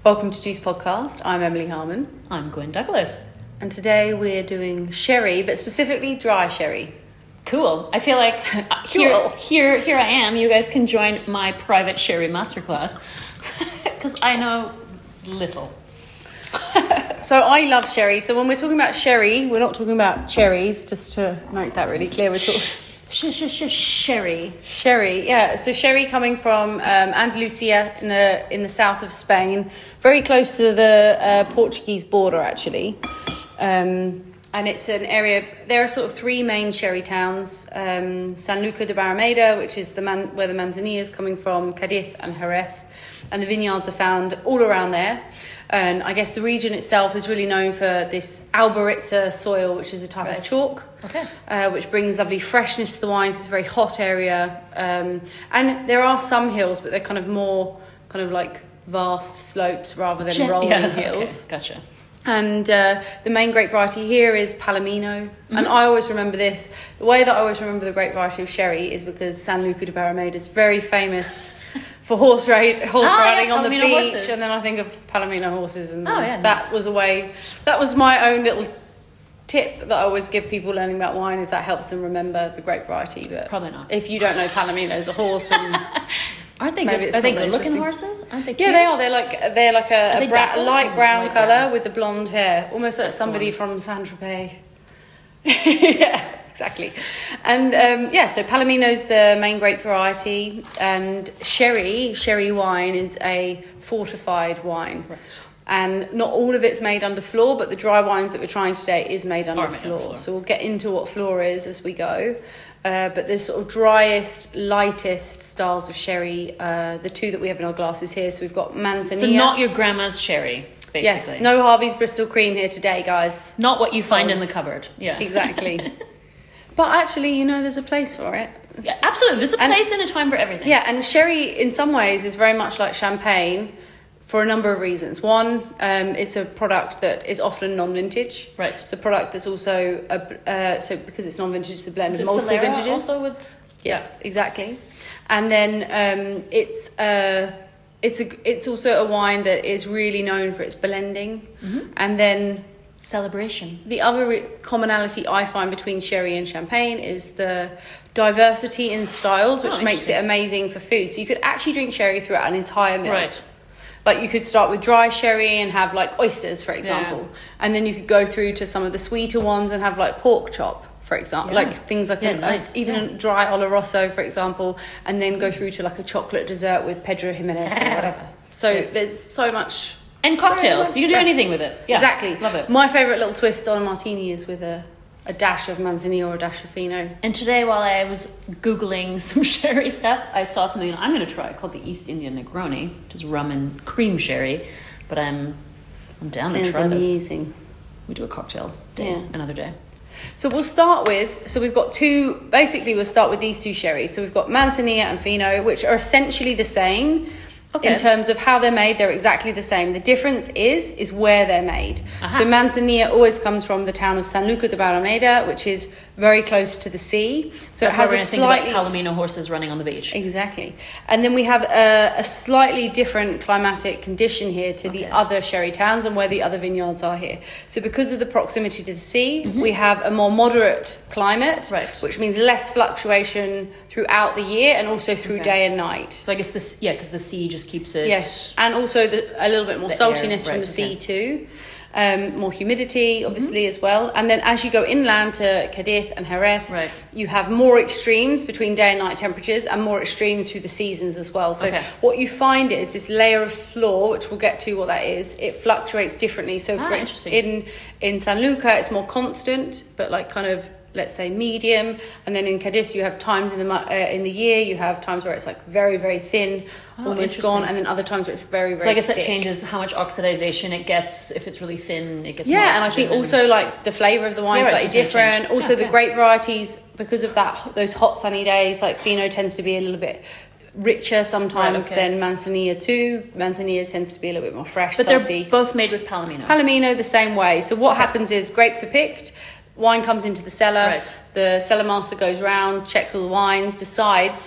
Welcome to Juice Podcast. I'm Emily Harmon. I'm Gwen Douglas. And today we're doing sherry, but specifically dry sherry. Cool. I feel like here I am. You guys can join my private sherry masterclass because I know little. So I love sherry. So when we're talking about sherry, we're not talking about cherries, just to make that really clear. We're talking Sherry. Sherry, yeah. So sherry coming from Andalusia in the south of Spain, very close to the Portuguese border, actually. And it's an area. There are sort of three main sherry towns: Sanlúcar de Barrameda, which is where the Manzanilla is coming from, Cádiz and Jerez, and the vineyards are found all around there. And I guess the region itself is really known for this alboritza soil, which is a type of chalk, which brings lovely freshness to the wine because it's a very hot area. And there are some hills, but they're kind of more like vast slopes rather than rolling hills. Okay, gotcha. And the main grape variety here is Palomino. Mm-hmm. And I always remember this. The way that I always remember the grape variety of sherry is because Sanlúcar de Barrameda is very famous for horse riding on the beach. Horses. And then I think of Palomino horses. And that was my own little tip that I always give people learning about wine, if that helps them remember the grape variety. But probably not. If you don't know Palomino's a horse and... Aren't they good? Are they good-looking horses? Aren't they cute? Yeah, they are. They're like a light brown colour with the blonde hair, almost like somebody from Saint-Tropez. Yeah, exactly. And so Palomino's the main grape variety, and sherry wine is a fortified wine. Right. And not all of it's made under flor, but the dry wines that we're trying today is made under flor. So we'll get into what flor is as we go. But the sort of driest, lightest styles of sherry, the two that we have in our glasses here. So we've got Manzanilla. So not your grandma's sherry, basically. Yes, no Harvey's Bristol Cream here today, guys. Not what you find in the cupboard. Yeah, exactly. But actually, there's a place for it. Yeah, absolutely. There's a place and a time for everything. Yeah, and sherry, in some ways, is very much like champagne. For a number of reasons. One, it's a product that is often non-vintage. Right. It's a product that's also so because it's non-vintage, it's a blend of multiple Solera vintages. Also with exactly. And then it's also a wine that is really known for its blending, and then celebration. The other commonality I find between sherry and champagne is the diversity in styles, which makes it amazing for food. So you could actually drink sherry throughout an entire meal. Right. Like you could start with dry sherry and have like oysters, for example. Yeah. And then you could go through to some of the sweeter ones and have like pork chop, for example. Like things like a dry Oloroso, for example. And then go through to like a chocolate dessert with Pedro Jimenez or whatever. So there's so much. And cocktails. You can do anything with it. Yeah. Exactly. Love it. My favourite little twist on a martini is with a dash of Manzanilla or a dash of Fino. And today, while I was Googling some sherry stuff, I saw something that I'm going to try called the East India Negroni, which is rum and cream sherry. But I'm down to try this. Amazing. We do a cocktail day, another day. So we'll start with, we'll start with these two sherries. So we've got Manzanilla and Fino, which are essentially the same. Okay. In terms of how they're made, they're exactly the same. The difference is where they're made. Uh-huh. So Manzanilla always comes from the town of Sanlúcar de Barrameda, which is very close to the sea. So that's it has a slightly Palomino horses running on the beach. Exactly. And then we have a slightly different climatic condition here to the other sherry towns and where the other vineyards are here. So because of the proximity to the sea, we have a more moderate climate, which means less fluctuation throughout the year and also through day and night. So I guess because the sea just keeps it. Yes, and also a little bit more saltiness from the sea too. More humidity, obviously, as well. And then as you go inland to Cádiz and Jerez, you have more extremes between day and night temperatures and more extremes through the seasons as well. So what you find is this layer of flor, which we'll get to what that is, it fluctuates differently. So in Sanlúcar, it's more constant, but like kind of, let's say, medium. And then in Cádiz, you have times in the year, you have times where it's like very, very thin, almost gone, and then other times where it's very, very So I guess thick. That changes how much oxidization it gets. If it's really thin, it gets more and I think also like the flavour of the wine is slightly different. Also the grape varieties, because of those hot sunny days, like Fino tends to be a little bit richer sometimes than Manzanilla too. Manzanilla tends to be a little bit more fresh, but salty. They're both made with Palomino. Palomino the same way. So what happens is grapes are picked, wine comes into the cellar, the cellar master goes round, checks all the wines, decides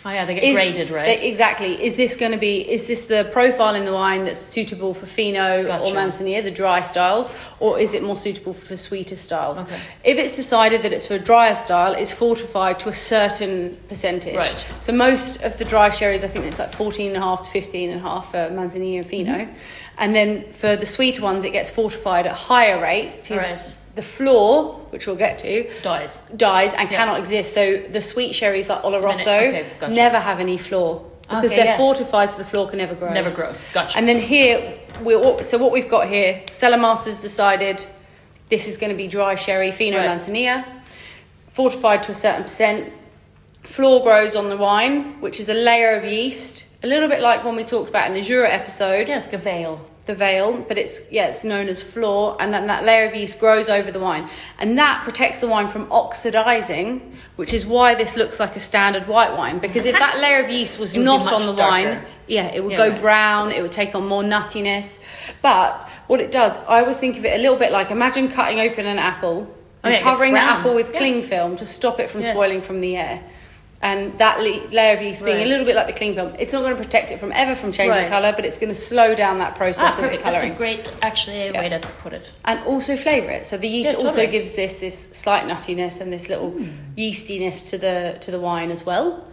Oh yeah, they get graded, right? Exactly. Is this the profile in the wine that's suitable for Fino Gotcha. or Manzanilla, the dry styles, or is it more suitable for sweeter styles? Okay. If it's decided that it's for a drier style, it's fortified to a certain percentage. Right. So most of the dry sherries, I think it's like 14.5 to 15.5 for Manzanilla and Fino. Mm-hmm. And then for the sweeter ones, it gets fortified at higher rates. Right. The floor, which we'll get to, Dies and cannot exist. So the sweet sherries like Oloroso gotcha. never have any floor because they're fortified, so the floor can never grow. Never grows. Gotcha. And then here, so what we've got here, Cellar Masters decided this is going to be dry sherry, Fino Manzanilla, fortified to a certain percent. Floor grows on the wine, which is a layer of yeast, a little bit like when we talked about in the Jura episode. Yeah, like a veil. The veil, but it's known as floor, and then that layer of yeast grows over the wine, and that protects the wine from oxidizing, which is why this looks like a standard white wine, because if that layer of yeast was not on the wine, it would go brown, it would take on more nuttiness. But what it does, I always think of it a little bit like, imagine cutting open an apple and covering the apple with cling film to stop it from spoiling from the air. And that layer of yeast being a little bit like the cling film, it's not going to protect it from changing colour, but it's going to slow down that process of the colouring. That's a great, way to put it. And also flavour it. So the yeast also gives this slight nuttiness and this little yeastiness to the wine as well.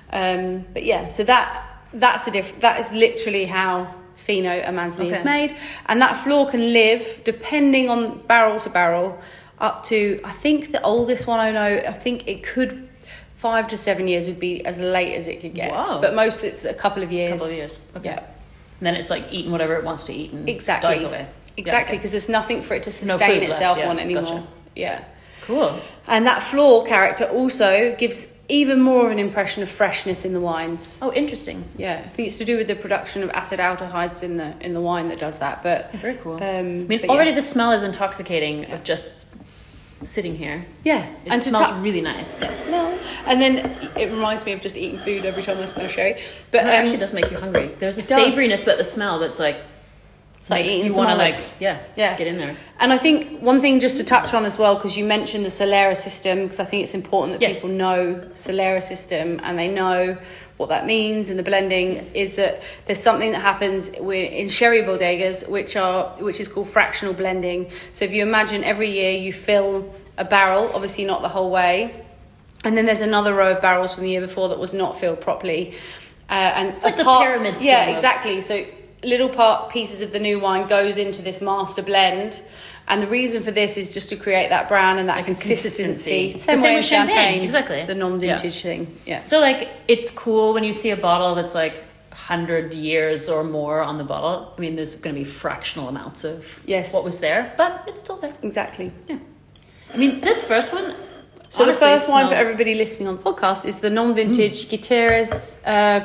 But yeah, so that's the difference. That is literally how Fino and Manzanilla is made. And that floor can live, depending on barrel to barrel, up to, I think the oldest one I know, I think it could 5 to 7 years would be as late as it could get. Wow. But most it's a couple of years. Okay. Yeah. And then it's like eating whatever it wants to eat and Exactly. dies away. Exactly, because there's nothing for it to No sustain food itself left, on anymore. Gotcha. Yeah. Cool. And that floor character also gives even more of an impression of freshness in the wines. Oh, interesting. Yeah, I think it's to do with the production of acid aldehydes in the wine that does that. But Very cool. I already the smell is intoxicating of just sitting here. Yeah, It smells really nice. Smell. And then it reminds me of just eating food every time I smell sherry. But It actually does make you hungry. There's a savouriness about the smell that's like, it's like makes eating you want to olives. get in there. And I think one thing just to touch on as well, because you mentioned the Solera system, because I think it's important that people know Solera system and they know what that means in the blending, is that there's something that happens in sherry bodegas which is called fractional blending. So if you imagine every year you fill a barrel, obviously not the whole way, and then there's another row of barrels from the year before that was not filled properly, and it's like the pyramid scheme. Yeah, exactly. So little pieces of the new wine goes into this master blend, and the reason for this is just to create that brown and that like consistency. Same way with champagne, exactly. The non-vintage thing. Yeah. So like it's cool when you see a bottle that's like 100 years or more on the bottle. I mean, there's going to be fractional amounts of what was there, but it's still there. Exactly. Yeah. I mean, this first one. So the first wine for everybody listening on the podcast is the non-vintage Gutierrez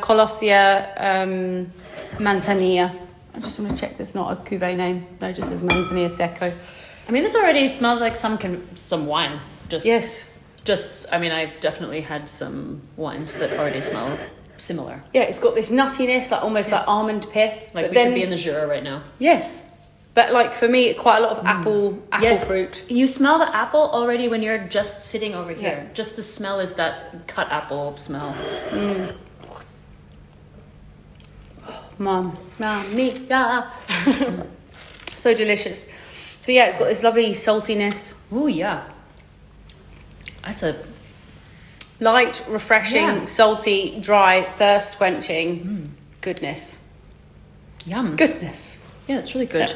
Colossia Manzanilla. I just want to check there's not a cuvee name. No, it just says Manzanilla Secco. I mean, this already smells like some wine. I mean, I've definitely had some wines that already smell similar. Yeah, it's got this nuttiness, like almost like almond pith. Like but we could be in the Jura right now. Yes. But like for me, quite a lot of apple fruit. You smell the apple already when you're just sitting over here. Yeah. Just the smell is that cut apple smell. Mamma mia. So delicious. So yeah, it's got this lovely saltiness. Oh yeah. That's a light, refreshing, salty, dry, thirst quenching goodness. Yum. Goodness. Yeah, it's really good.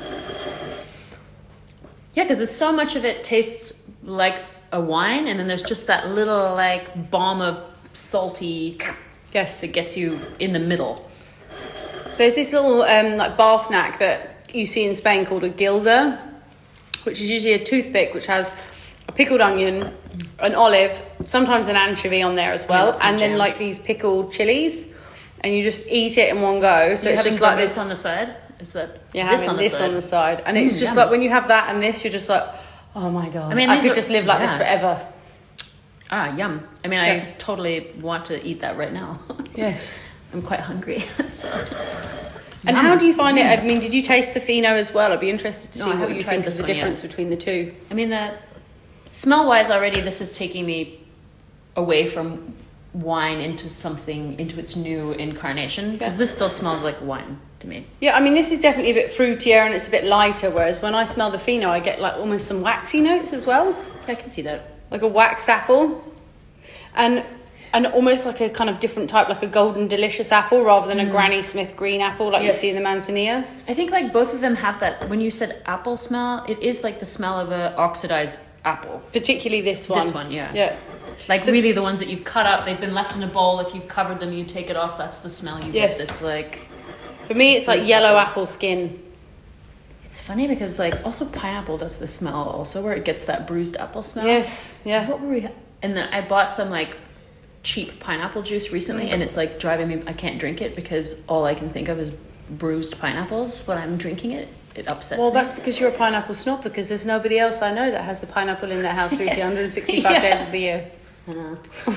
Yeah, because there's so much of it tastes like a wine, and then there's just that little like bomb of salty. Yes, it gets you in the middle. There's this little like bar snack that you see in Spain called a gilda, which is usually a toothpick which has a pickled onion, an olive, sometimes an anchovy on there as well, and then like these pickled chilies, and you just eat it in one go. So it's just like this on the side. Is that this on the side? And it's just like when you have that and this, you're just like, oh my god! I mean, I could just live like this forever. Ah, yum! I mean, I totally want to eat that right now. Yes. I'm quite hungry. So. And how do you find it? I mean, did you taste the Fino as well? I'd be interested to see what you think of the difference between the two. I mean, smell-wise already, this is taking me away from wine into something, into its new incarnation, because this still smells like wine to me. Yeah, I mean, this is definitely a bit fruitier and it's a bit lighter, whereas when I smell the Fino, I get like almost some waxy notes as well. I can see that. Like a waxed apple. And almost like a kind of different type, like a golden delicious apple rather than a Granny Smith green apple like you see in the Manzanilla. I think like both of them have that, when you said apple smell, it is like the smell of a oxidized apple. Particularly this one. This one, yeah. Yeah. Like really the ones that you've cut up, they've been left in a bowl. If you've covered them, you take it off, that's the smell you get. This like... For me, it's like yellow apple skin. It's funny because like also pineapple does the smell also, where it gets that bruised apple smell. Yes, yeah. What were we... And then I bought some like cheap pineapple juice recently, and it's like driving me... I can't drink it because all I can think of is bruised pineapples when I'm drinking it. It upsets me. Well, that's because you're a pineapple snob, because there's nobody else I know that has a pineapple in their house 365 days of the year. I know.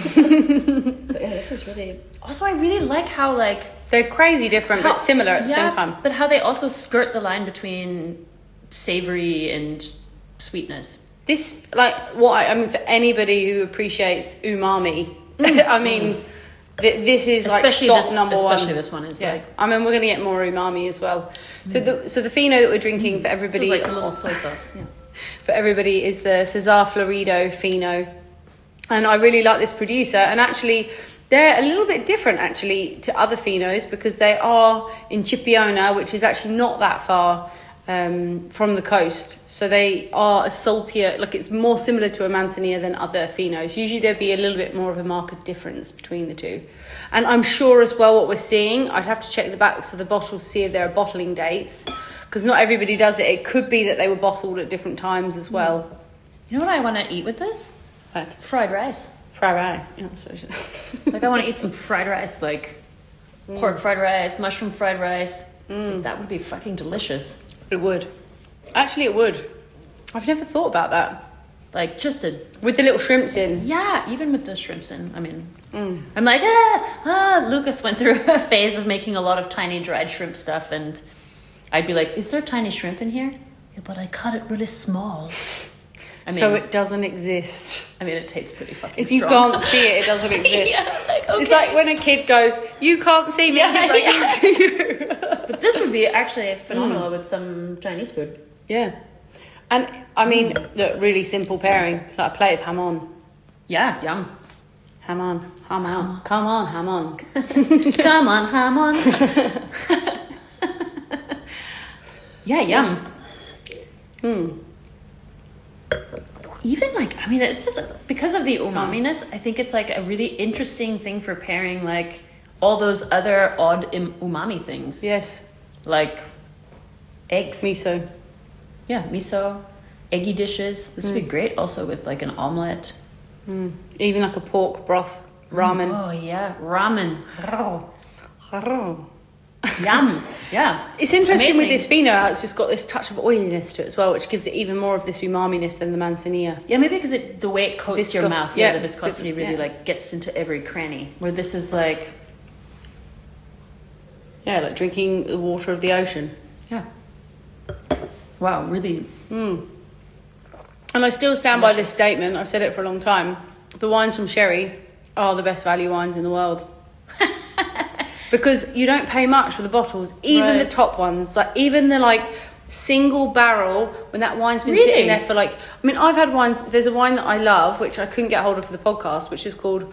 But yeah, this is really... Also, I really like how, like... They're crazy different, but similar at the same time. But how they also skirt the line between savory and sweetness. This, like, I mean, for anybody who appreciates umami, I mean... This is especially like stop number one. Especially this one is like... I mean, we're going to get more umami as well. So the Fino that we're drinking for everybody... This is like a little soy sauce. Yeah. For everybody is the Cesar Florido Fino. And I really like this producer. And actually, they're a little bit different, actually, to other Finos, because they are in Chipiona, which is actually not that far from the coast. So they are a saltier, like it's more similar to a Manzanilla than other Finos. Usually there'd be a little bit more of a marked difference between the two. And I'm sure as well what we're seeing, I'd have to check the backs of the bottles to see if there are bottling dates, because not everybody does it. It could be that they were bottled at different times as well. You know what I want to eat with this? What? Fried rice. Fried rice. Yeah, like I want to eat some fried rice, like pork fried rice, mushroom fried rice. That would be fucking delicious. It would. Actually, it would. I've never thought about that. Like just with the little shrimps in. Yeah, even with the shrimps in. I mean, I'm like, Lucas went through a phase of making a lot of tiny dried shrimp stuff, and I'd be like, is there tiny shrimp in here? Yeah, but I cut it really small. I mean, so it doesn't exist. I mean, it tastes pretty fucking If you strong. can't see it, it doesn't exist. Yeah, like, okay. It's like when a kid goes, you can't see me. Yeah, He's like, I see you. But this would be actually phenomenal with some Chinese food. Yeah. And, I mean, look, really simple pairing. Like a plate of hamon. Yeah, yum. Hamon. Hamon. Come on, hamon. Come on, hamon. Yeah, yum. Even like, I mean, it's just because of the umami-ness, I think it's like a really interesting thing for pairing like all those other odd umami things. Yes. Like eggs. Miso. Yeah, miso. Eggy dishes. This would be great also with like an omelette. Even like a pork broth. Ramen. Oh, yeah. Ramen. Oh. Yum. Yeah. It's interesting Amazing. with this Fino how it's just got this touch of oiliness to it as well, which gives it even more of this umami-ness than the Manzanilla. Yeah, maybe because the way it coats your mouth, yeah, the viscosity really like gets into every cranny. Where this is like... Yeah, like drinking the water of the ocean. Yeah. Wow, really... And I still stand by this statement. I've said it for a long time. The wines from Sherry are the best value wines in the world. Because you don't pay much for the bottles, even the top ones. Like, even the, like, single barrel, when that wine's been sitting there for, like... I mean, I've had wines... There's a wine that I love, which I couldn't get hold of for the podcast, which is called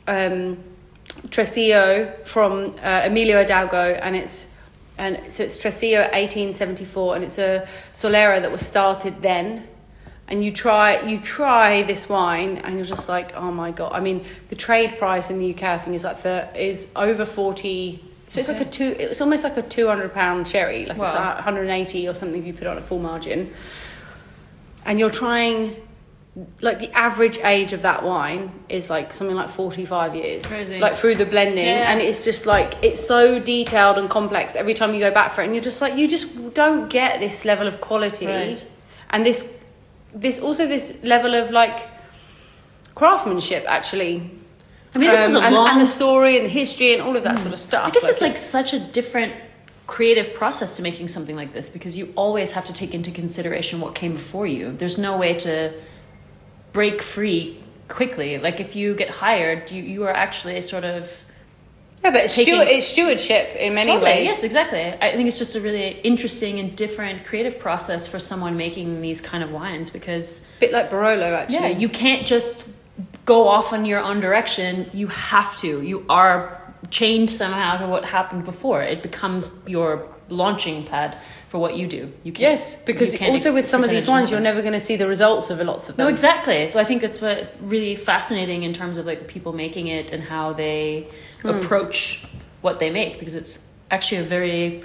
Tresillo from Emilio Hidalgo, and so it's Tresillo 1874, and it's a Solera that was started then. And you try this wine, and you're just like, oh my god! I mean, the trade price in the UK, I think, is over 40. So it's like it's almost like a £200 sherry, like it's 180 or something if you put it on a full margin. And you're trying, like the average age of that wine is like something like 45 years, crazy. Like through the blending, and it's just like it's so detailed and complex every time you go back for it, and you're just like you just don't get this level of quality, and this level of like craftsmanship actually. I mean, this is and the story and the history and all of that sort of stuff. I guess it's like such a different creative process to making something like this, because you always have to take into consideration what came before you. There's no way to break free quickly. Like if you get hired, you are actually sort of but it's stewardship in many ways. Yes, exactly. I think it's just a really interesting and different creative process for someone making these kind of wines, because a bit like Barolo, actually. Yeah, you can't just go off in your own direction. You have to. You are chained somehow to what happened before. It becomes your launching pad for what you do. You can't. Yes, because also with some of these wines, you're never going to see the results of lots of them. No, exactly. So I think that's what really fascinating in terms of like the people making it and how they approach what they make, because it's actually a very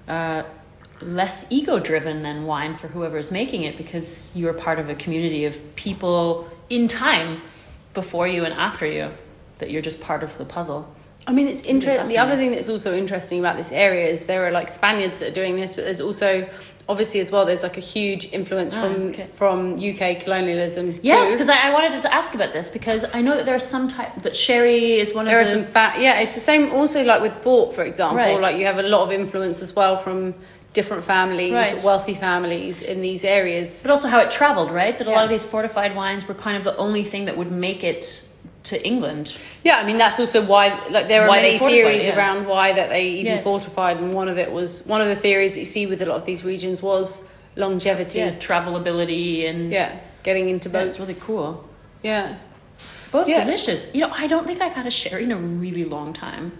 less ego-driven than wine for whoever's making it, because you're part of a community of people in time before you and after you, that you're just part of the puzzle. I mean, it's interesting. The other thing that's also interesting about this area is there are like Spaniards that are doing this, but there's also, obviously as well, there's like a huge influence from UK colonialism too. Yes, because I wanted to ask about this, because I know that there's some type that sherry is one of there are some it's the same also like with port, for example. Right. Like you have a lot of influence as well from different families, wealthy families in these areas. But also how it traveled, right? That a lot of these fortified wines were kind of the only thing that would make it to England. Yeah, I mean that's also why like there are many theories around why that they even fortified, and one of the theories that you see with a lot of these regions was longevity, travelability, and getting into boats. It's really cool. Yeah, both delicious. You know, I don't think I've had a sherry in a really long time,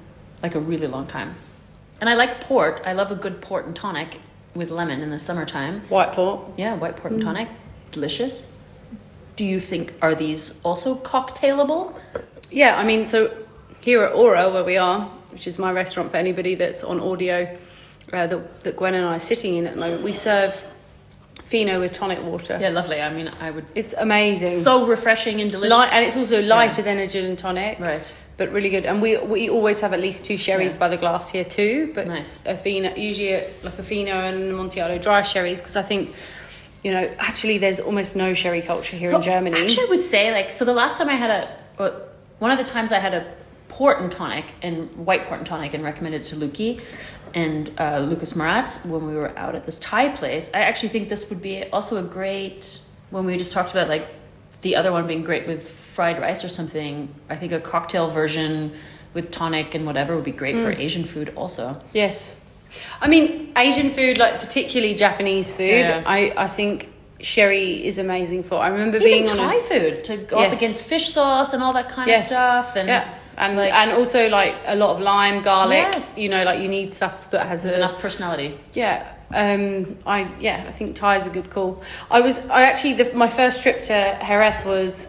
and I like port. I love a good port and tonic with lemon in the summertime. White port. Yeah, white port and tonic, delicious. Do you think, are these also cocktailable? Yeah, I mean, so here at Aura, where we are, which is my restaurant for anybody that's on audio, that Gwen and I are sitting in at the moment, we serve Fino with tonic water. Yeah, lovely. I mean, It's amazing. So refreshing and delicious. And it's also lighter than a gin and tonic. Right. But really good. And we always have at least 2 sherries by the glass here too. But nice. Usually like a Fino and Amontillado dry sherries, because I think, you know, actually there's almost no sherry culture here in Germany. Actually, I would say, like, so the last time I had one of the times I had a port and tonic, and white port and tonic, and recommended it to Luki and Lucas Maratz when we were out at this Thai place. I actually think this would be also a great, when we just talked about like the other one being great with fried rice or something, I think a cocktail version with tonic and whatever would be great for Asian food also. Yes. I mean, Asian food, like particularly Japanese food, I think sherry is amazing for. I remember being on Thai food to go up against fish sauce and all that kind of stuff, and also like a lot of lime, garlic. You know, like you need stuff that has enough personality. Yeah. I think Thai is a good call. My first trip to Jerez was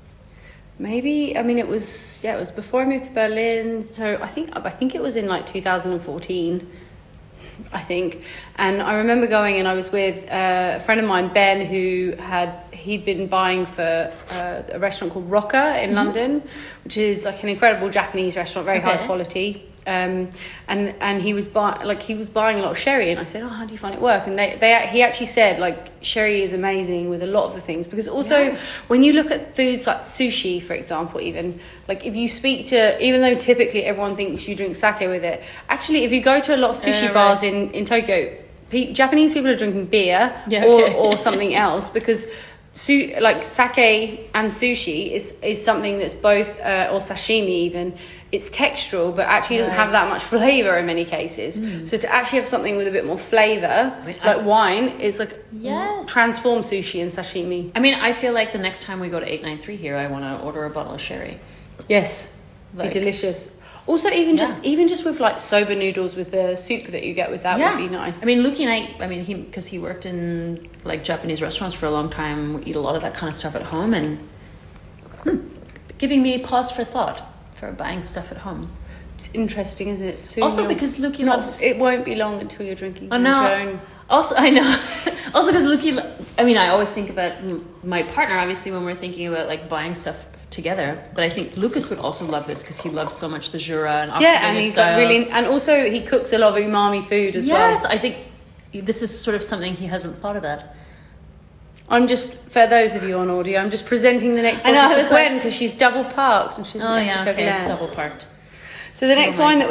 it was before I moved to Berlin, so I think it was in like 2014. I think. And I remember going, and I was with a friend of mine, Ben, he'd been buying for a restaurant called Rocca in London, which is like an incredible Japanese restaurant, very high quality. And he was buying a lot of sherry, and I said, how do you find it work? And he actually said like sherry is amazing with a lot of the things, because also when you look at foods like sushi, for example, even like if you speak to, even though typically everyone thinks you drink sake with it, actually if you go to a lot of sushi bars in Tokyo, Japanese people are drinking beer or something else, because like sake and sushi is something that's both or sashimi even, it's textural but actually doesn't have that much flavor in many cases. So to actually have something with a bit more flavor, like wine, is like transform sushi and sashimi. I mean, I feel like the next time we go to 893 here, I want to order a bottle of sherry. Yes, like, be delicious. Also, even just with like soba noodles with the soup that you get with that would be nice. I mean, Luki and he because he worked in like Japanese restaurants for a long time, we eat a lot of that kind of stuff at home, and giving me pause for thought for buying stuff at home. It's interesting, isn't it? Soon also because Luki loves... It won't be long until you're drinking. I know. Also, I know. Also because Luki... I mean, I always think about my partner, obviously, when we're thinking about like buying stuff together, but I think Lucas would also love this because he loves so much the Jura and oxidative and he's styles. Like really, and also he cooks a lot of umami food as well. Yes, I think this is sort of something he hasn't thought about. I'm just, for those of you on audio, I'm just presenting the next bottle to Gwen because she's double parked and she's double parked. So the next wine that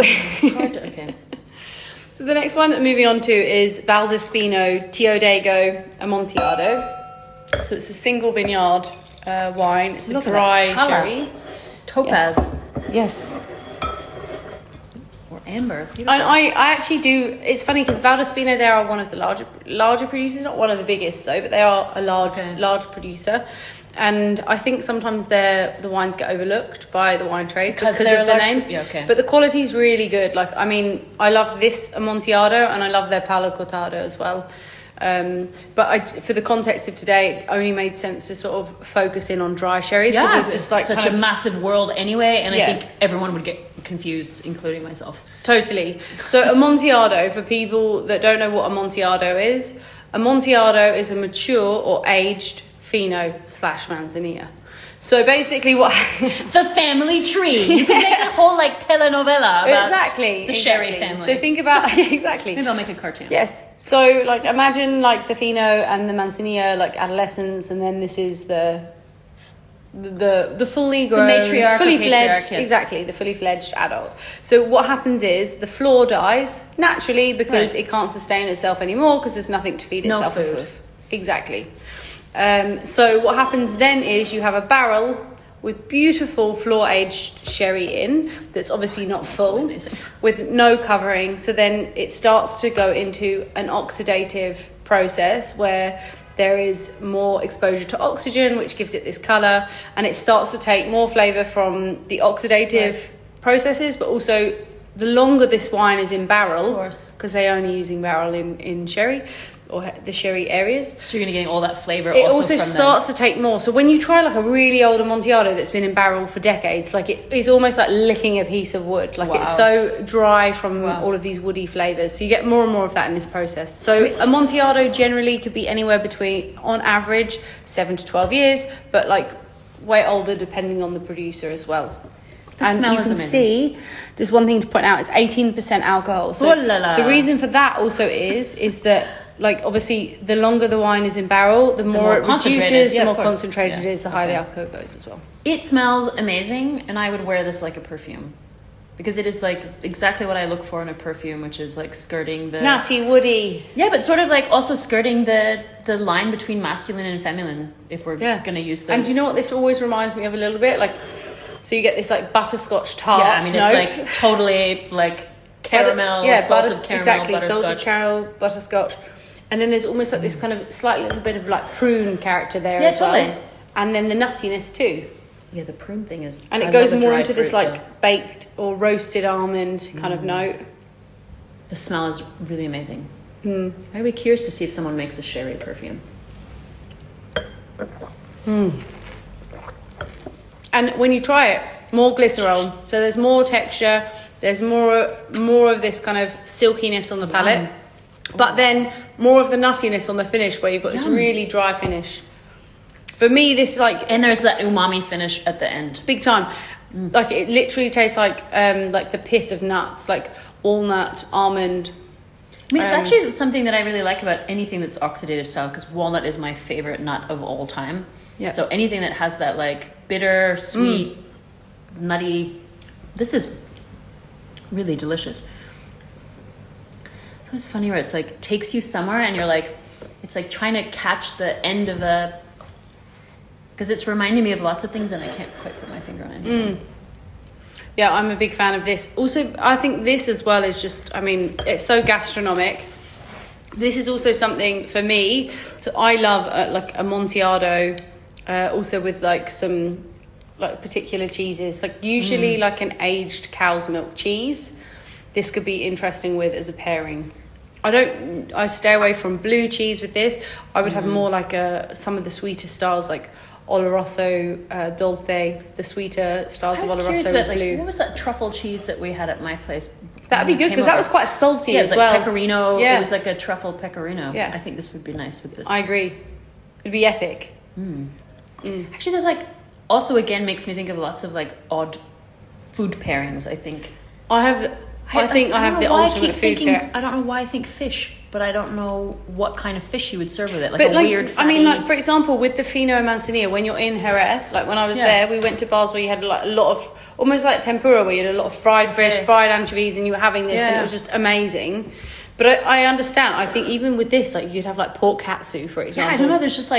So the next one that we're moving on to is Valdespino Teodego Amontillado. So it's a single vineyard wine. It's Look a at dry that colour. sherry. Topaz Yes. or amber. Beautiful. And I actually do. It's funny because Valdespino, they are one of the larger producers, not one of the biggest though, but they are a large producer. And I think sometimes the wines get overlooked by the wine trade because they're of the large- name. yeah, okay. But the quality is really good. Like, I mean, I love this Amontillado and I love their Palo Cortado as well. For the context of today, it only made sense to sort of focus in on dry sherries because it's just like such a massive world anyway, and Yeah. I think everyone would get confused, including myself. Totally. So Amontillado, for people that don't know what Amontillado is a mature or aged Fino/Manzanilla. So basically what... The family tree. You could make a whole like telenovela about the Sherry family. So think about... Exactly. Maybe I'll make a cartoon. Yes. So like imagine like the Fino and the Manzanilla like adolescents, and then this is the fully grown, matriarch or fully patriarch, fledged, yes. exactly, the fully fledged adult. So what happens is the floor dies naturally because Right. it can't sustain itself anymore because there's nothing to feed No itself food. off of. Exactly. So what happens then is you have a barrel with beautiful floor aged sherry in that's obviously not full, amazing. with no covering. So then it starts to go into an oxidative process where there is more exposure to oxygen, which gives it this colour, and it starts to take more flavour from the oxidative processes, but also the longer this wine is in barrel, Of course. because they're only using barrel in sherry, or the sherry areas, So you're gonna get all that flavor. it also also from starts to take more. So when you try like a really old Amontillado that's been in barrel for decades, like it's almost like licking a piece of wood. Like Wow. it's so dry from Wow. all of these woody flavors. So you get more and more of that in this process. So Amontillado generally could be anywhere between, on average, 7 to 12 years, but like way older depending on the producer as well. The and smell you is can amazing. see, just one thing to point out, it's 18% alcohol. So Oh la la. the reason for that also is that, like, obviously the longer the wine is in barrel, the more it concentrated. reduces, Yeah, the of more course. concentrated Yeah. it is, the higher the Okay. alcohol goes as well. It smells amazing, and I would wear this like a perfume. Because it is like exactly what I look for in a perfume, which is like skirting the Nutty, woody. Yeah, but sort of like also skirting the line between masculine and feminine, if we're Yeah. gonna use those. And do you know what this always reminds me of a little bit? Like, so you get this like butterscotch tart Yeah, I mean note. it's like totally like caramel, salted caramel, exactly, butterscotch. salted caramel, butterscotch. And then there's almost like this kind of slight little bit of like prune character there Yeah, as well. totally. And then the nuttiness too. Yeah, the prune thing is. And I it goes love a more dried into this fruit, like so baked or roasted almond kind of note. the smell is really amazing. Hmm. I'd be curious to see if someone makes a sherry perfume. And when you try it, more glycerol. So there's more texture. There's more of this kind of silkiness on the palate. Yum. But then more of the nuttiness on the finish, where you've got this Yum. really dry finish. For me, this like And there's that umami finish at the end. big time. Like it literally tastes like the pith of nuts, like walnut, almond. I mean, it's Um, actually something that I really like about anything that's oxidative style, because walnut is my favorite nut of all time. Yeah. So anything that has that like bitter, sweet, nutty, this is really delicious. It was funny where it's like takes you somewhere and you're like, it's like trying to catch the end of a, because it's reminding me of lots of things and I can't quite put my finger on anything. Yeah, I'm a big fan of this. Also, I think this as well is just, I mean, it's so gastronomic. This is also something for me. So I love like Amontillado, also with like some like particular cheeses. Like usually like an aged cow's milk cheese. This could be interesting with as a pairing. I stay away from blue cheese with this. I would have more like some of the sweeter styles like Oloroso, Dolce, the sweeter styles I of was curious Oloroso about with blue. what was that truffle cheese that we had at my place? That'd be good because that was quite salty yeah, it as was well. like pecorino. Yeah. It was like a truffle pecorino. Yeah. I think this would be nice with this. I agree. It'd be epic. Actually, there's like also again makes me think of lots of like odd food pairings. I think. I think I have the ultimate food pair. I don't know why I think fish, but I don't know what kind of fish you would serve with it. Like But a like, weird. I mean, fatty- like for example, with the Fino and Manzanilla, when you're in Jerez, like when I was Yeah. there, we went to bars where you had like a lot of almost like tempura, where you had a lot of fried fish, Yeah. fried anchovies, and you were having this, and it Yeah. was just amazing. But I understand. I think even with this, like you'd have like pork katsu, for yeah, example. I don't know. There's just like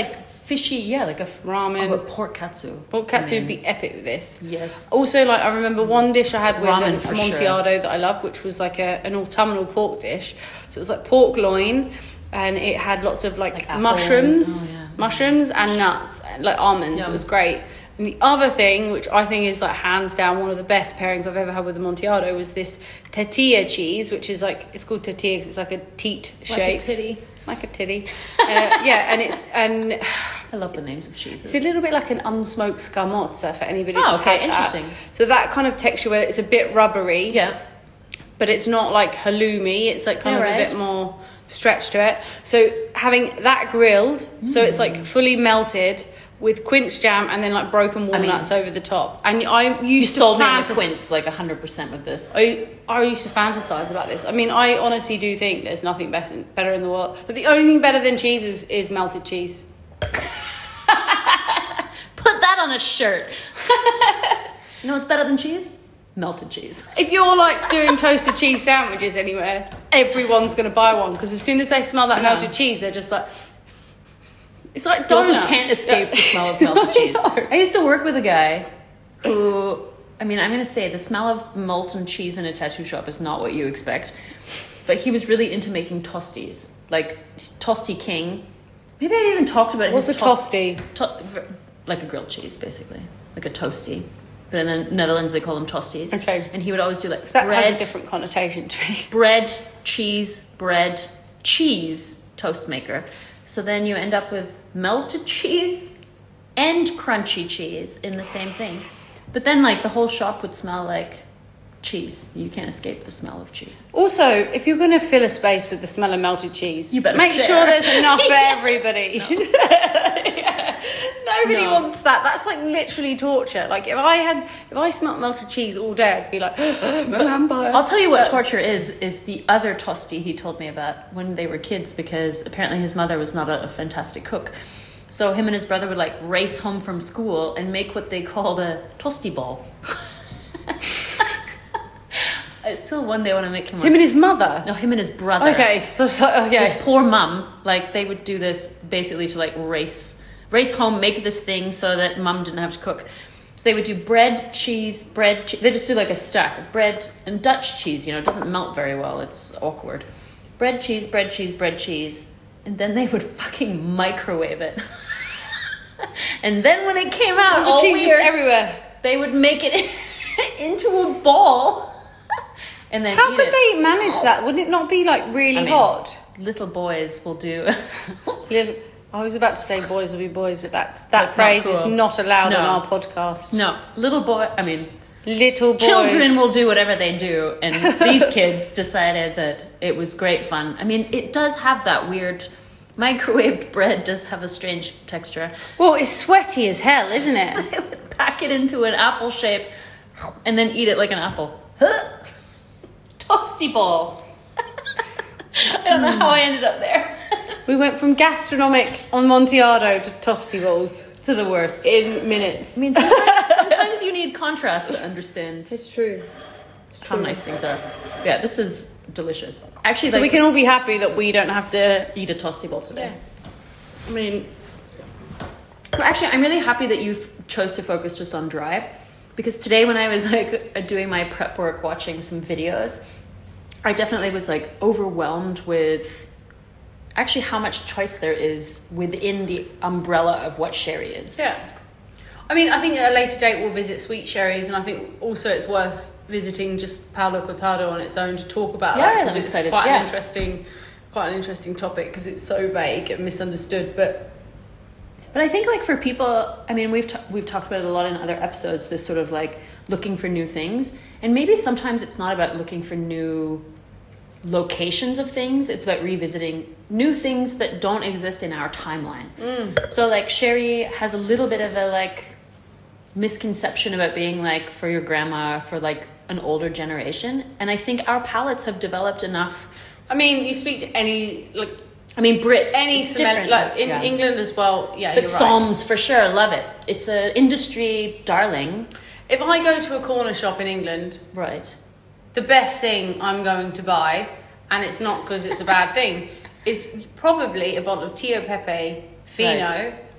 fishy, like a ramen. Oh, but pork katsu. Pork katsu would be epic with this. Yes. Also, like, I remember one dish I had with Ramen an for Amontillado that I love, which was like an autumnal pork dish. So it was like pork loin, and it had lots of like apple mushrooms, and- mushrooms and nuts, like almonds. Yum. It was great. And the other thing, which I think is like hands down one of the best pairings I've ever had with Amontillado, was this tortilla cheese, which is like, it's called tortilla because it's like a teat shape. Like a titty. Like a titty. And I love the names of cheeses. it's a little bit like an unsmoked scamozza for anybody Oh, that's okay, had that. interesting. So that kind of texture where it's a bit rubbery, Yeah. but it's not like halloumi. It's like kind of right. a bit more stretch to it. So having that grilled, so it's like fully melted with quince jam and then like broken walnuts over the top. And I used You to sold me on the fantas- quince like 100% with this. I used to fantasize about this. I mean, I honestly do think there's nothing better in the world. But the only thing better than cheese is melted cheese. Put that on a shirt. You know what's better than cheese? Melted cheese. If you're like doing toasted cheese sandwiches anywhere, everyone's going to buy one because as soon as they smell that melted cheese, they're just like, it's like You also donuts. can't escape the smell of melted cheese. No. I used to work with a guy who, I mean, I'm going to say the smell of molten cheese in a tattoo shop is not what you expect. But he was really into making tosties, like Tosti King. Maybe I even talked about What's his a tosti? Like a grilled cheese, basically, like a toasty. But in the Netherlands, they call them tosties. Okay. And he would always do like That bread, has a different connotation to me. bread, cheese, toast maker. So then you end up with melted cheese and crunchy cheese in the same thing. But then like the whole shop would smell like cheese. You can't escape the smell of cheese. Also, if you're going to fill a space with the smell of melted chease, You better make share. sure there's enough for everybody. Nobody No. wants that. That's like literally torture. Like if I smelt melted cheese all day, I'd be like, vampire. I'll tell you what torture is the other tosti he told me about when they were kids, because apparently his mother was not a fantastic cook. So him and his brother would like race home from school and make what they called a tosti ball. I still one day want to make him Him and his mother. No, him and his brother. Okay, so okay. His poor mum, like they would do this basically to like race home, make this thing so that mum didn't have to cook. So they would do bread, cheese. They just do like a stack of bread and Dutch cheese. You know, it doesn't melt very well. It's awkward. Bread, cheese, and then they would fucking microwave it. And then when it came out, the all cheese weird, is everywhere. they would make it into a ball. And then How eat could it. they manage that? Wouldn't it not be like really I mean, hot? Little boys will do. I was about to say boys will be boys, but that That's not phrase is cool. not allowed No. on our podcast. No, little boy. I mean, Little boys. children will do whatever they do, and these kids decided that it was great fun. I mean, it does have that weird microwaved bread. Does have a strange texture. Well, it's sweaty as hell, isn't it? They would pack it into an apple shape, and then eat it like an apple. Toasty ball. I don't know how I ended up there. We went from gastronomic Amontillado to tosti balls To the worst. in minutes. I mean, sometimes you need contrast to understand It's true. how nice things are. Yeah, this is delicious. Actually, So like, we can all be happy that we don't have to. eat a toasty ball today. I mean, Well, actually, I'm really happy that you chose to focus just on dry, because today when I was like doing my prep work, watching some videos, I definitely was like overwhelmed with actually how much choice there is within the umbrella of what sherry is. yeah. I mean, I think at a later date we'll visit sweet sherries, and I think also it's worth visiting just Paulo Cortado on its own to talk about that, Yeah, because I'm it's excited. quite Yeah. an interesting topic because it's so vague and misunderstood. But I think like for people, I mean, we've talked about it a lot in other episodes, this sort of like looking for new things. And maybe sometimes it's not about looking for new locations of things. It's about revisiting new things that don't exist in our timeline. So like sherry has a little bit of a like misconception about being like for your grandma, for like an older generation. And I think our palates have developed enough. I mean, you speak to any Brits, any it's cement, different. like in Yeah. England as well. Yeah, But you're right. Soms for sure, love it. It's an industry darling. If I go to a corner shop in England, Right. the best thing I'm going to buy, and it's not because it's a bad thing, is probably a bottle of Tio Pepe Fino Right.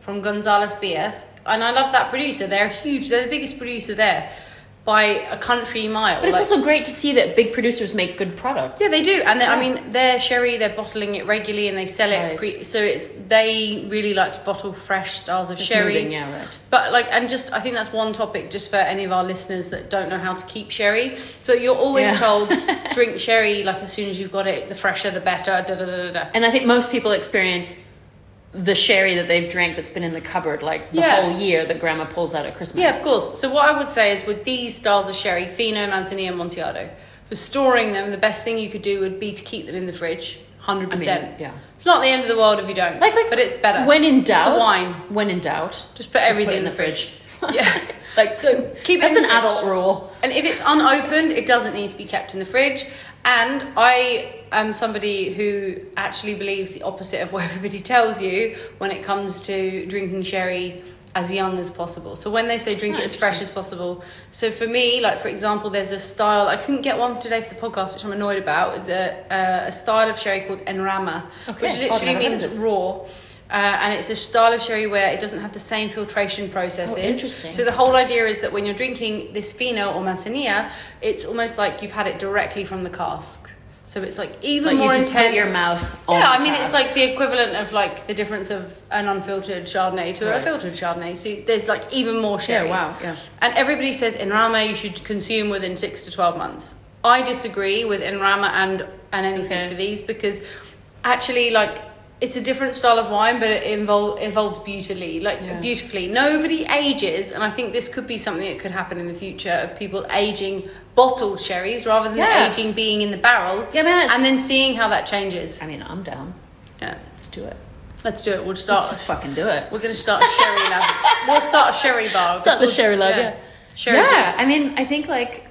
from Gonzales BS, and I love that producer. They're huge. They're the biggest producer there by a country mile. But it's also great to see that big producers make good products. Yeah, they do. And I mean, their sherry, they're bottling it regularly and they sell it. Right. So they really like to bottle fresh styles of sherry. Moving, yeah, right. But I think that's one topic just for any of our listeners that don't know how to keep sherry. So you're always told, drink sherry like as soon as you've got it, the fresher, the better, da da da da. And I think most people experience the sherry that they've drank that's been in the cupboard like the whole year that grandma pulls out at Christmas. Yeah, of course. So what I would say is with these styles of sherry, Fino, Manzanilla, Amontillado, for storing them, the best thing you could do would be to keep them in the fridge. 100%. I mean, yeah. It's not the end of the world if you don't. But it's better. When in doubt. It's a wine. When in doubt. Just put everything in the fridge. Yeah. So keep it that's in the an fridge. adult rule. And if it's unopened, it doesn't need to be kept in the fridge. And I am somebody who actually believes the opposite of what everybody tells you when it comes to drinking sherry as young as possible. So when they say drink it as fresh as possible. So for me, like for example, there's a style, I couldn't get one for today for the podcast, which I'm annoyed about, is a style of sherry called Enrama, which literally means raw. And it's a style of sherry where it doesn't have the same filtration processes. Oh, interesting. So the whole idea is that when you're drinking this Fino or Manzanilla, it's almost like you've had it directly from the cask. So it's like even more intense. Put your mouth on Yeah, I the mean, cask. it's like the equivalent of like the difference of an unfiltered Chardonnay to a filtered Chardonnay. So there's like even more sherry. Yeah, wow, yeah. And everybody says Enrama you should consume within 6 to 12 months. I disagree with Enrama and anything for these because actually like it's a different style of wine, but it evolves beautifully. Beautifully. Nobody ages, and I think this could be something that could happen in the future of people aging bottled sherries rather than the aging being in the barrel. Yeah, man. And then seeing how that changes. I mean, I'm down. Yeah, Let's do it. let's do it. We'll start. Let's just fucking do it. We're going to start a sherry lab. We'll start a sherry bar. Start the sherry lab. Yeah. Sherry juice. I mean, I think like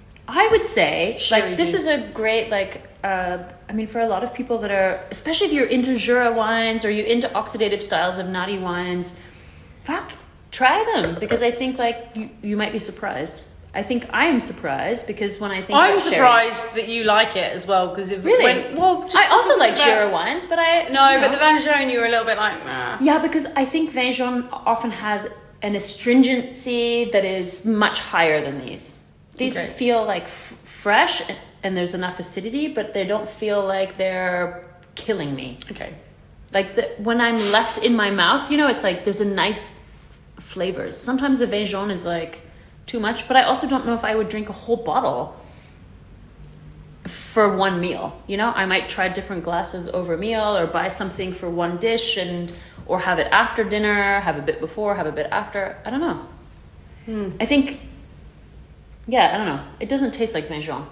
I would say Sherry like this juice. is a great like. I mean, for a lot of people that are, especially if you're into Jura wines or you're into oxidative styles of naughty wines, try them because I think like you might be surprised. I think I am surprised because when I think I'm about surprised that you like it as well because Really? I also like Jura wines, but but the Vin Jaune you were a little bit like nah. Yeah, because I think Vin Jaune often has an astringency that is much higher than these. These feel like fresh and there's enough acidity, but they don't feel like they're killing me. Okay. Like when I'm left in my mouth, it's like there's a nice flavors. Sometimes the Vin Jaune is like too much, but I also don't know if I would drink a whole bottle for one meal. I might try different glasses over meal or buy something for one dish or have it after dinner, have a bit before, have a bit after. I don't know. I think, I don't know. It doesn't taste like Vin Jaune.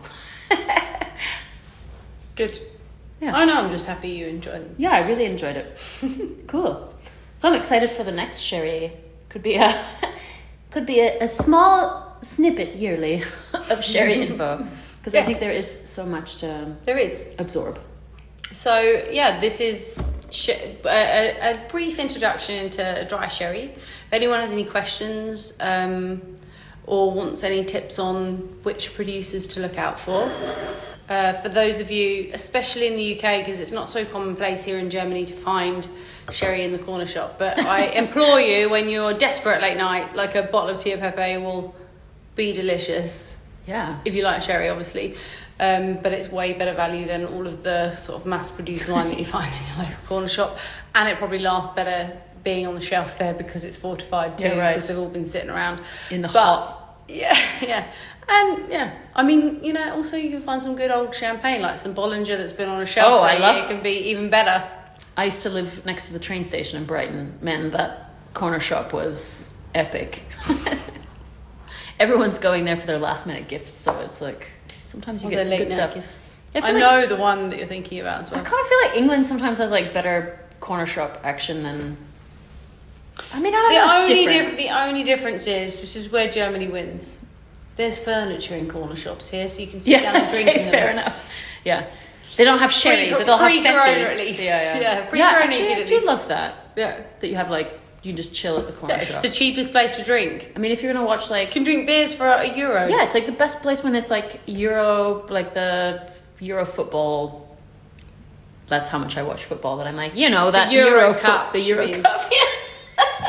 Good. Yeah. I know, I'm just happy you enjoyed them. Yeah, I really enjoyed it. Cool. So I'm excited for the next sherry. Could be a small snippet yearly of sherry info because I think there is so much to absorb. So this is a brief introduction into dry sherry. If anyone has any questions or wants any tips on which producers to look out for those of you, especially in the UK, because it's not so commonplace here in Germany to find sherry in the corner shop, but I implore you, when you're desperate late night, like a bottle of Tia Pepe will be delicious. Yeah. If you like sherry, obviously. But it's way better value than all of the sort of mass-produced wine that you find in your local corner shop. And it probably lasts better being on the shelf there because it's fortified too, because they've all been sitting around. In the hot. Yeah. And, I mean, also you can find some good old champagne, like some Bollinger that's been on a shelf for a year. It can be even better. I used to live next to the train station in Brighton. Man, that corner shop was epic. Everyone's going there for their last-minute gifts, so it's like sometimes you get some good stuff. Gifts. I know the one that you're thinking about as well. I kind of feel like England sometimes has like better corner shop action than. I mean, I don't know. The only difference is, this is where Germany wins. There's furniture in corner shops here, so you can sit down and drink in them. Fair enough. Yeah. They don't have sherry, but they'll have pre-corona at least. Yeah, pre-corona you I could at do least. love that. Yeah. That you have like, you just chill at the corner It's shop. the cheapest place to drink. I mean, if you're going to watch like. You can drink beers for €1. Yeah, it's like the best place when it's like Euro, like the Euro football. That's how much I watch football, that I'm like, that Euro Cup. The Euro Cup. Yeah.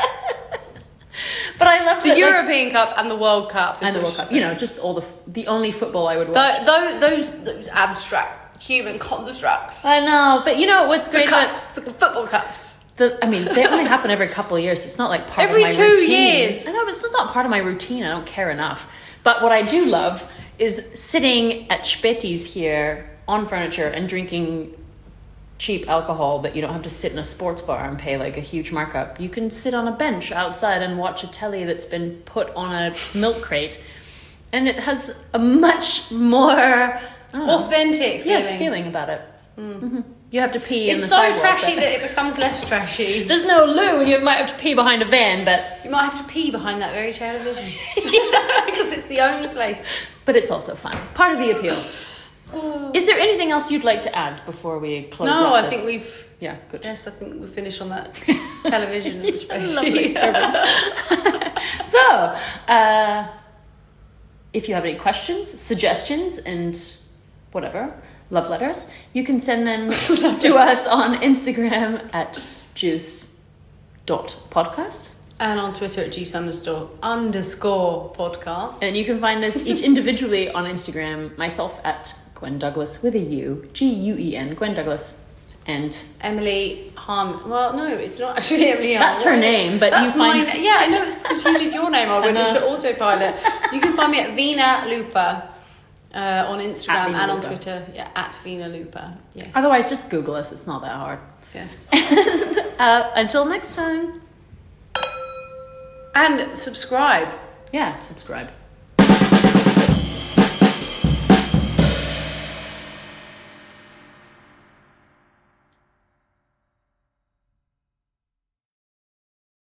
But I love the European Cup and the World Cup. And the World Cup. You know, just all the only football I would watch. Those abstract human constructs. I know, but you know what's great the football cups. I mean, they only happen every couple of years. So it's not like part every of my 2 routine. years. I know, but it's just not part of my routine. I don't care enough. But what I do love is sitting at Spetti's here on furniture and drinking cheap alcohol that you don't have to sit in a sports bar and pay like a huge markup. You can sit on a bench outside and watch a telly that's been put on a milk crate, and it has a much more authentic feeling about it. Mm-hmm. You have to pee. It's in the so sidewalk, trashy that it becomes less trashy. There's no loo, and you might have to pee behind a van, but you might have to pee behind that very television because it's the only place. But it's also fun. Part of the appeal. Is there anything else you'd like to add before we close out? No, I think we've... Yeah, good. Yes, I think we've finished on that television. Lovely. So, if you have any questions, suggestions, and whatever, love letters, you can send them to us on Instagram at juice.podcast. And on Twitter at juice_podcast. And you can find us each individually on Instagram. Myself at Gwen Douglas with a U, Guen, Gwen Douglas, and Emily Harm. Well, no, it's not actually Emily Harm. That's her name, but that's you find mine. Yeah, I know it's because you did your name. I went into autopilot. You can find me at Vina Lupa on Instagram and on Twitter. Yeah, at Vina Lupa. Yes. Otherwise, just Google us. It's not that hard. Yes. Until next time. And subscribe. Yeah, subscribe.